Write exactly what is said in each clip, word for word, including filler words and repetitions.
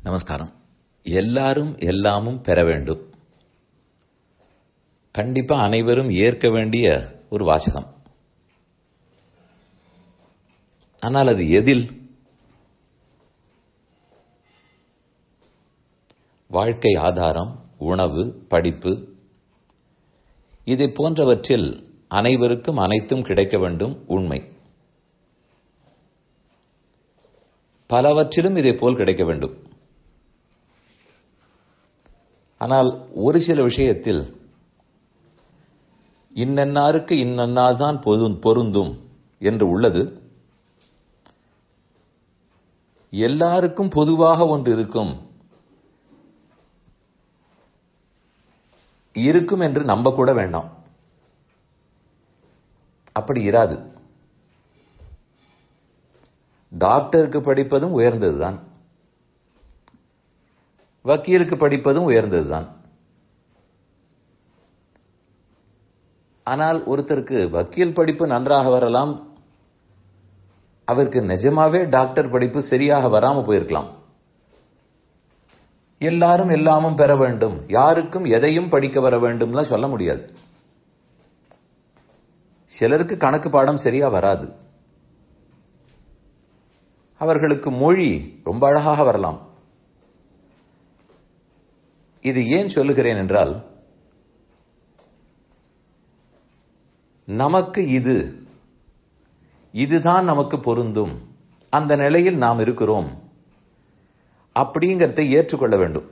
நமஸ்காரம். எல்லாரும் எல்லாமும் பெற வேண்டும். கண்டிப்பா அனைவரும் ஏற்க வேண்டிய ஒரு வாசகம். ஆனால் அது எதில்? வாழ்க்கை ஆதாரம், உணவு, படிப்பு, இதை போன்றவற்றில் அனைவருக்கும் அனைத்தும் கிடைக்க வேண்டும், உண்மை. பலவற்றிலும் இதை போல் கிடைக்க வேண்டும். ஆனால் ஒரு சில விஷயத்தில் இன்னன்னாருக்கு இன்னன்னாதான் பொருந்தும் என்று உள்ளது. எல்லாருக்கும் பொதுவாக ஒன்று இருக்கும் இருக்கும் என்று நம்ப கூட வேண்டாம். அப்படி இராது. டாக்டருக்கு படிப்பதும் உயர்ந்ததுதான், வக்கீலுக்கு படிப்பதும் உயர்ந்ததுதான். ஆனால் ஒருத்தருக்கு வக்கீல் படிப்பு நன்றாக வரலாம், அவருக்கு நிஜமாவே டாக்டர் படிப்பு சரியாக வராம போயிருக்கலாம். எல்லாரும் எல்லாமும் பெற வேண்டும், யாருக்கும் எதையும் படிக்க வர வேண்டும்லாம் சொல்ல முடியாது. சிலருக்கு கணக்கு பாடம் சரியா வராது, அவர்களுக்கு மொழி ரொம்ப அழகாக வரலாம். இது ஏன் சொல்லுகிறேன் என்றால், நமக்கு இது இதுதான் நமக்கு பொருந்தும், அந்த நிலையில் நாம் இருக்கிறோம் அப்படிங்கிறதை ஏற்றுக்கொள்ள வேண்டும்.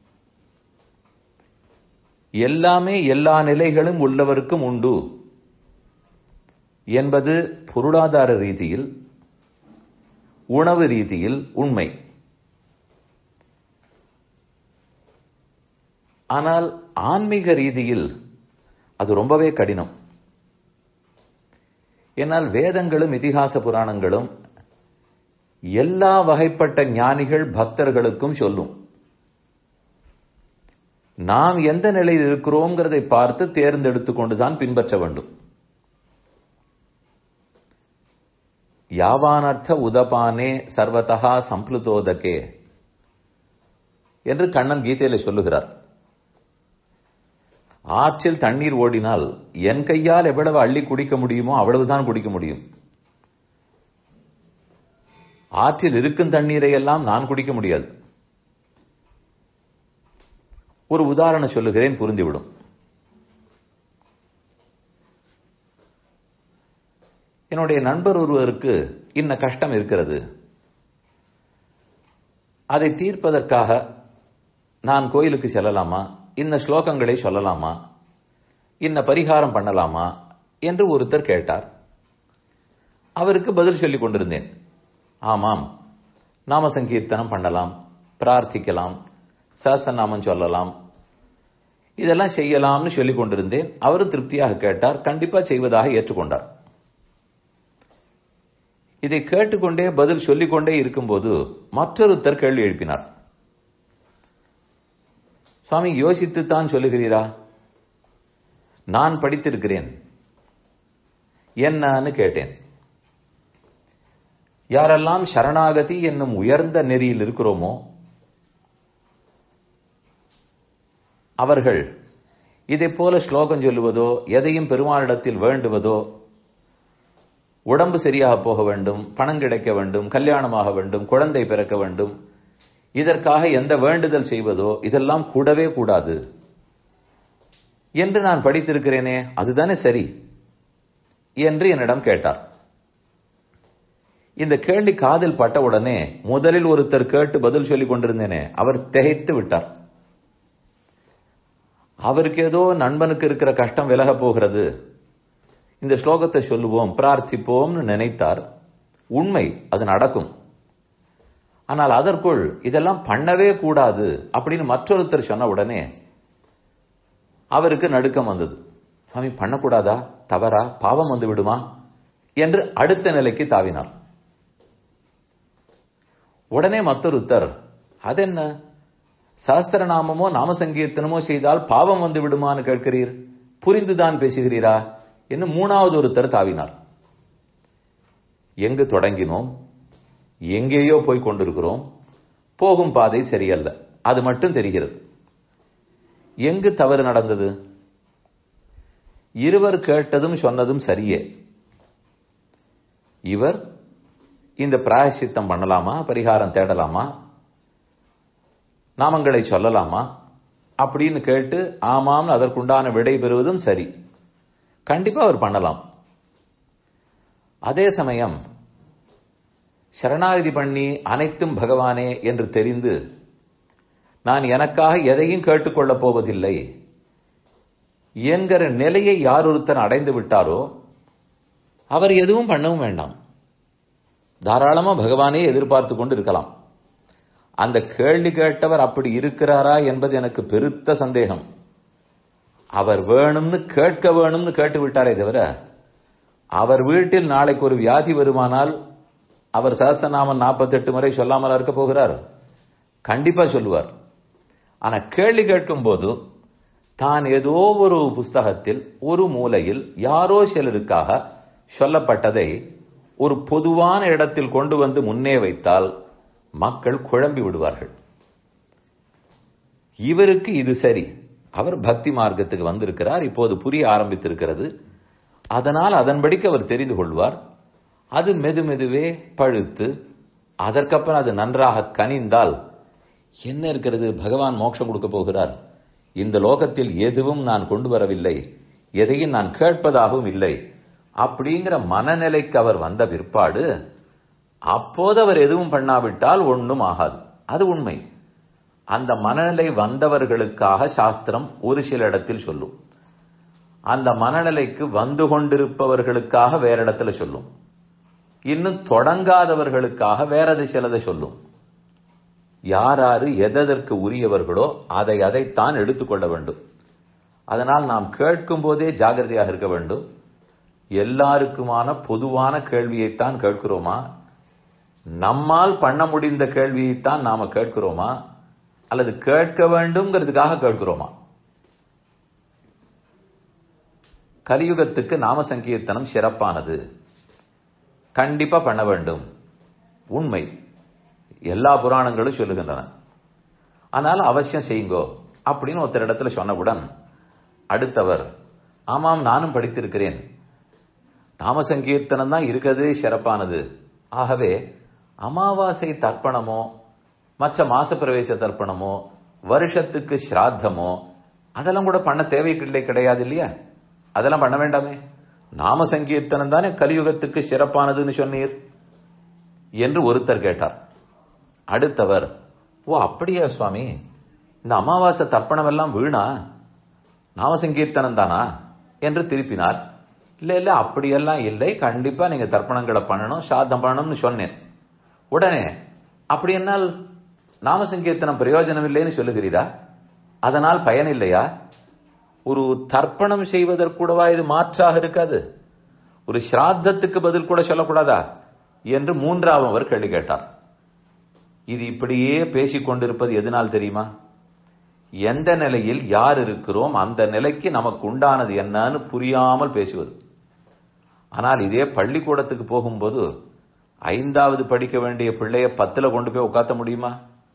எல்லாமே எல்லா நிலைகளும் உள்ளவருக்கும் உண்டு என்பது பொருளாதார ரீதியில், உணவு ரீதியில் உண்மை. ஆனால் ஆன்மீக ரீதியில் அது ரொம்பவே கடினம். ஏனால் வேதங்களும் இதிகாச புராணங்களும் எல்லா வகைப்பட்ட ஞானிகள் பக்தர்களுக்கும் சொல்லும். நாம் எந்த நிலையில் இருக்கிறோம்ங்கிறதை பார்த்து தேர்ந்தெடுத்துக் கொண்டுதான் பின்பற்ற வேண்டும். யாவானர்த்த உதபானே சர்வதா சம்ப்ளுதோதகே என்று கண்ணன் கீதையில சொல்லுகிறார். ஆற்றில் தண்ணீர் ஓடினால் என் கையால் எவ்வளவு அள்ளி குடிக்க முடியுமோ அவ்வளவுதான் குடிக்க முடியும். ஆற்றில் இருக்கும் தண்ணீரை எல்லாம் நான் குடிக்க முடியாது. ஒரு உதாரணம் சொல்லுகிறேன், புரிந்துவிடும். என்னுடைய நண்பர் ஒருவருக்கு இன்ன கஷ்டம் இருக்கிறது, அதை தீர்ப்பதற்காக நான் கோயிலுக்கு செல்லலாமா, இன்ன ஸ்லோகங்களை சொல்லலாமா, இன்ன பரிகாரம் பண்ணலாமா என்று ஒருத்தர் கேட்டார். அவருக்கு பதில் சொல்லிக் கொண்டிருந்தேன். ஆமாம், நாம சங்கீர்த்தனம் பண்ணலாம், பிரார்த்திக்கலாம், சஹஸ்ரநாமம் சொல்லலாம், இதெல்லாம் செய்யலாம்னு சொல்லிக் கொண்டிருந்தேன். அவரும் திருப்தியாக கேட்டார், கண்டிப்பா செய்வதாக ஏற்றுக்கொண்டார். இதை கேட்டுக்கொண்டே பதில் சொல்லிக்கொண்டே இருக்கும்போது மற்றொருத்தர் கேள்வி எழுப்பினார். சுவாமி, யோசித்துத்தான் சொல்லுகிறீரா? நான் படித்திருக்கிறேன், என்னன்னு கேட்டேன். யாரெல்லாம் சரணாகதி என்னும் உயர்ந்த நெறியில் இருக்கிறோமோ அவர்கள் இதை போல ஸ்லோகம் சொல்லுவதோ, எதையும் பெருமாளிடத்தில் வேண்டுவதோ, உடம்பு சரியாக போக வேண்டும், பணம் கிடைக்க வேண்டும், கல்யாணமாக வேண்டும், குழந்தை பிறக்க வேண்டும், இதற்காக எந்த வேண்டுதல் செய்வதோ இதெல்லாம் கூடவே கூடாது என்று நான் படித்திருக்கிறேனே, அதுதானே சரி என்று என்னிடம் கேட்டார். இந்த கேள்வி காதில் பட்டவுடனே முதலில் ஒருத்தர் கேட்டு பதில் சொல்லிக் கொண்டிருந்தேனே, அவர் திகைத்து விட்டார். அவருக்கு ஏதோ நண்பனுக்கு இருக்கிற கஷ்டம் விலக போகிறது, இந்த ஸ்லோகத்தை சொல்லுவோம், பிரார்த்திப்போம்னு நினைத்தார். உண்மை, அது நடக்கும். ஆனால் அதற்குள் இதெல்லாம் பண்ணவே கூடாது அப்படின்னு மற்றொருத்தர் சொன்ன உடனே அவருக்கு நடுக்கம் வந்தது. சுவாமி, பண்ணக்கூடாதா, தவறா, பாவம் வந்து விடுமா என்று அடுத்த நிலைக்கு தாவினார். உடனே மற்றொருத்தர், அதென்ன, சஹஸ்ரநாமமோ நாம சங்கீர்த்தனமோ செய்தால் பாவம் வந்து விடுமான்னு கேட்கிறீர், புரிந்துதான் பேசுகிறீரா என்று மூணாவது ஒருத்தர் தாவினார். எங்கு தொடங்கினோம், எங்கேயோ போய் கொண்டிருக்கிறோம், போகும் பாதை சரியல்ல, அது மட்டும் தெரிகிறது. எங்கு தவறு நடந்தது? இருவர் கேட்டதும் சொன்னதும் சரியே. இவர் இந்த பிராயசித்தம் பண்ணலாமா, பரிகாரம் தேடலாமா, நாமங்களை சொல்லலாமா அப்படின்னு கேட்டு ஆமாம் அதற்குண்டான விடை பெறுவதும் சரி, கண்டிப்பா அவர் பண்ணலாம். அதே சமயம் சரணாகதி பண்ணி அனைத்தும் பகவானே என்று தெரிந்து நான் எனக்காக எதையும் கேட்டுக்கொள்ளப் போவதில்லை என்கிற நிலையை யார் ஒருத்தர் அடைந்து விட்டாரோ அவர் எதுவும் பண்ணவும் வேண்டாம். தாராளமா பகவானே எதிர்பார்த்து கொண்டு இருக்கலாம். அந்த கேள்வி கேட்டவர் அப்படி இருக்கிறாரா என்பது எனக்கு பெருத்த சந்தேகம். அவர் வேணும்னு கேட்க வேணும்னு கேட்டு விட்டாரே தவிர, அவர் வீட்டில் நாளைக்கு ஒரு வியாதி வருமானால் அவர் சஹஸ்ரநாமம் நாற்பத்தி எட்டு முறை சொல்லாமல் இருக்க போகிறார்? கண்டிப்பா சொல்லுவார். ஆனா கேள்வி கேட்கும் போது தான் ஏதோ ஒரு புஸ்தகத்தில் ஒரு மூலையில் யாரோ சிலருக்காக சொல்லப்பட்டதை ஒரு பொதுவான இடத்தில் கொண்டு வந்து முன்னே வைத்தால் மக்கள் குழம்பி விடுவார்கள். இவருக்கு இது சரி, அவர் பக்தி மார்க்கத்துக்கு வந்திருக்கிறார், இப்போது புரிய ஆரம்பித்திருக்கிறது, அதனால் அதன்படிக்கு அவர் தெரிந்து கொள்வார். அது மெது மெதுவே பழுத்து அதற்கப்புறம் அது நன்றாக கனிந்தால் என்ன இருக்கிறது, பகவான் மோட்சம் கொடுக்க போகிறார், இந்த லோகத்தில் எதுவும் நான் கொண்டு வரவில்லை, எதையும் நான் கேட்பதாகவும் இல்லை அப்படிங்கிற மனநிலைக்கு அவர் வந்த பிற்பாடு அப்போது அவர் எதுவும் பண்ணாவிட்டால் ஒன்றும் ஆகாது. அது உண்மை. அந்த மனநிலை வந்தவர்களுக்காக சாஸ்திரம் ஒரு சில இடத்தில் சொல்லும், அந்த மனநிலைக்கு வந்து கொண்டிருப்பவர்களுக்காக வேற இடத்துல சொல்லும், இன்னும் தொடங்காதவர்களுக்காக வேறது சிலதை சொல்லும். யாராரு எதற்கு உரியவர்களோ அதை அதைத்தான் எடுத்துக்கொள்ள வேண்டும். அதனால் நாம் கேட்கும் போதே ஜாகிரதையாக இருக்க வேண்டும். எல்லாருக்குமான பொதுவான கேள்வியைத்தான் கேட்கிறோமா, நம்மால் பண்ண முடிந்த கேள்வியைத்தான் நாம கேட்கிறோமா, அல்லது கேட்க வேண்டும்ங்கிறதுக்காக கேட்கிறோமா? கலியுகத்துக்கு நாம சங்கீர்த்தனம் சிறப்பானது, கண்டிப்பா பண்ண வேண்டும், உண்மை, எல்லா புராணங்களும் சொல்லுகின்றன. ஆனால் அவசியம் செய்யுங்கோ அப்படின்னு ஒருத்தர் இடத்துல சொன்னவுடன் அடுத்தவர் ஆமாம் நானும் படித்திருக்கிறேன், நாம சங்கீர்த்தனம் தான் இருக்கிறது சிறப்பானது, ஆகவே அமாவாசை தர்ப்பணமோ மற்ற மாச பிரவேச தர்ப்பணமோ வருஷத்துக்கு ஸ்ராத்தமோ அதெல்லாம் கூட பண்ண தேவையில்லை, கிடையாது இல்லையா? அதெல்லாம் பண்ண வேண்டாமே, நாம சங்கீர்த்தனம் தானே கலியுகத்துக்கு சிறப்பானதுன்னு சொன்னீர் என்று ஒருத்தர் கேட்டார். அடுத்தவர் ஓ அப்படியா சுவாமி, இந்த அமாவாசை தர்ப்பணம் எல்லாம் வீணா, நாம சங்கீர்த்தனம் தானா என்று திருப்பினார். இல்ல இல்ல அப்படியெல்லாம் இல்லை, கண்டிப்பா நீங்க தர்ப்பணங்களை பண்ணணும், சாதம் பண்ணணும்னு சொன்னேன். உடனே அப்படி என்னால் நாம சங்கீர்த்தனம் பிரயோஜனம் இல்லைன்னு சொல்லுகிறீரா, அதனால் பயன் இல்லையா? ஒரு தர்ப்பணம் செய்வதற்கூடவா இது மாற்றாக இருக்காது? ஒரு ஸ்ராத்தத்துக்கு பதில் கூட சொல்லக்கூடாதா என்று மூன்றாவது அவர் கேள்வி கேட்டார். இது இப்படியே பேசிக் கொண்டிருப்பது எதனால் தெரியுமா? எந்த நிலையில் யார் இருக்கிறோம் அந்த நிலைக்கு நமக்கு உண்டானது என்னன்னு புரியாமல் பேசுவது. ஆனால் இதே பள்ளிக்கூடத்துக்கு போகும்போது ஐந்தாவது படிக்க வேண்டிய பிள்ளைய பத்துல கொண்டு போய் உட்காத்த முடியுமா?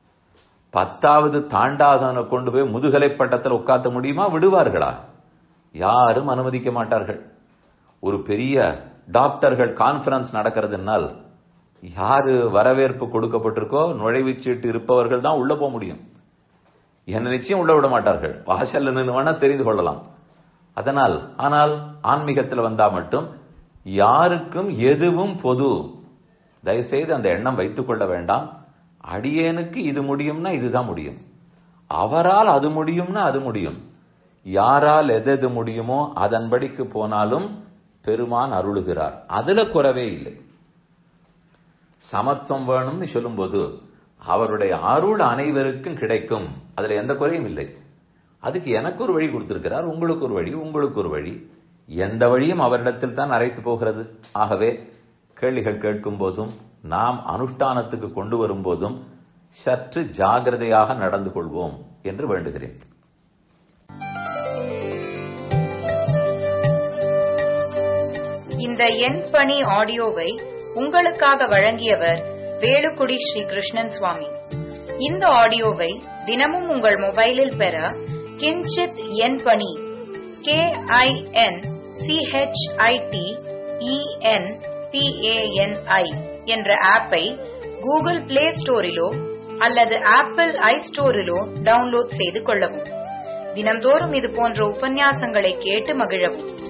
பத்தாவது தாண்டாதவனை கொண்டு போய் முதுகலை பட்டத்தில் உட்காத்த முடியுமா? விடுவார்களா? யாரும் அனுமதிக்க மாட்டார்கள். ஒரு பெரிய டாக்டர்கள் கான்பரன்ஸ் நடக்கிறதுனால் யாரு வரவேற்பு கொடுக்கப்பட்டிருக்கோ நுழைவுச்சீட்டு இருப்பவர்கள் தான் உள்ள போக முடியும். என்ன நிச்சயம் உள்ள விட மாட்டார்கள், வாசல்ல நின்று வேணா தெரிந்து கொள்ளலாம். அதனால் ஆனால் ஆன்மீகத்தில் வந்தா மட்டும் யாருக்கும் எதுவும் பொது, தயவுசெய்து அந்த எண்ணம் வைத்துக் கொள்ள வேண்டாம். அடியேனுக்கு இது முடியும்னா இதுதான் முடியும், அவரால் அது முடியும்னா அது முடியும், யாரால் எது எது முடியுமோ அதன்படிக்கு போனாலும் பெருமான் அருளுகிறார், அதுல குறவே இல்லை. சமத்துவம் வேணும்னு சொல்லும் போது அவருடைய அருள் அனைவருக்கும் கிடைக்கும், அதுல எந்த குறையும் இல்லை. அதுக்கு எனக்கு ஒரு வழி கொடுத்திருக்கிறார், உங்களுக்கு ஒரு வழி, உங்களுக்கு ஒரு வழி, எந்த வழியும் அவரிடத்தில் தான் அழைத்து போகிறது. ஆகவே கேள்விகள் கேட்கும் போதும் நாம் அனுஷ்டானத்துக்கு கொண்டு வரும் போதும் சற்று ஜாகிரதையாக நடந்து கொள்வோம் என்று வேண்டுகிறேன். இந்த என் பணி ஆடியோவை உங்களுக்காக வழங்கியவர் வேலுக்குடி ஸ்ரீ கிருஷ்ணன் சுவாமி. இந்த ஆடியோவை தினமும் உங்கள் மொபைலில் பெற கிஞ்சித் என் பணி கே ஐ என் சிஹெச்ஐடி இஎன் பிஏஎன்ஐ என்ற ஆப்பை கூகுள் பிளே ஸ்டோரிலோ அல்லது ஆப்பிள் ஐ ஸ்டோரிலோ டவுன்லோட் செய்து கொள்ளவும். தினம்தோறும் இது போன்ற உபன்யாசங்களை கேட்டு மகிழவும்.